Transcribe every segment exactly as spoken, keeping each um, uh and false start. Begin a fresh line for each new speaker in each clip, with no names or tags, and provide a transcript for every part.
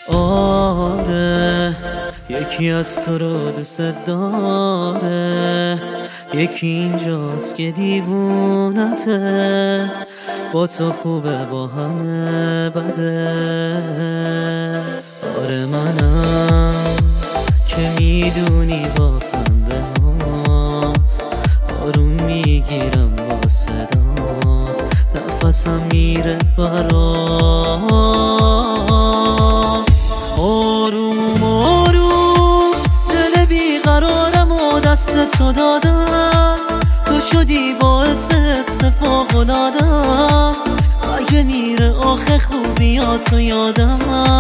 آره یکی از تو رو دوست داره، یکی اینجاست که دیوونته، با تو خوبه با همه بده. آره منم که میدونی با خنده هات آروم میگیرم با صدات، نفسم میره برات. آروم آروم دل بیقرارم و دست تو دادم، تو شدی باعث استفاقلادم، اگه میره آخه خوبیاتو یادم.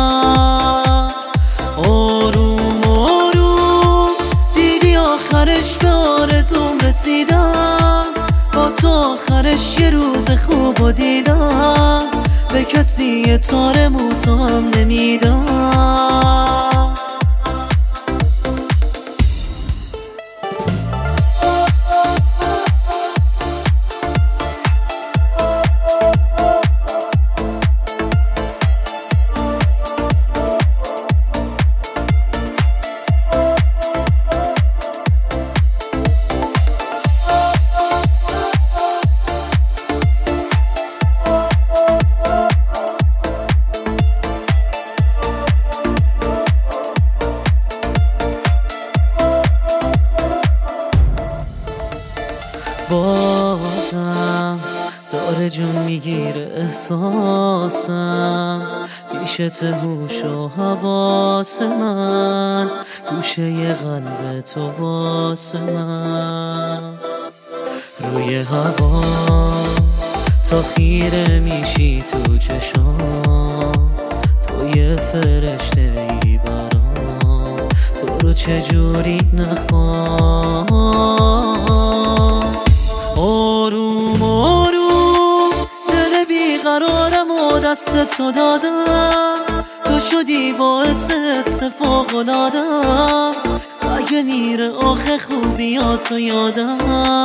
آروم آروم دیدی آخرش به آرزوم رسیدم، با تو آخرش یه روز خوب دیدم، به کسی یه تار موتو هم نمیدم. بازم داره جون میگیره احساسم، پیشت هوش و حواس من، گوشه قلب تو واسه من. روی هوا تا خیره میشی تو چشام، تو یه فرشته ای برام، تو رو چجوری نخوام. آروم آروم دل بیقرارم و دست تو دادم، تو شدی باعث استفاقلادم، اگه میره آخه خوبیاتو یادم.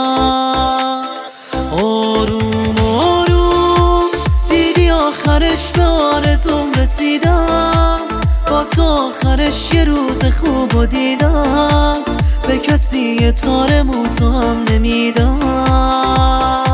آروم آروم دیدی آخرش به آرزوم رسیدم، با تو آخرش یه روز خوب دیدم، به کسی یه تار موتو هم نمیدم.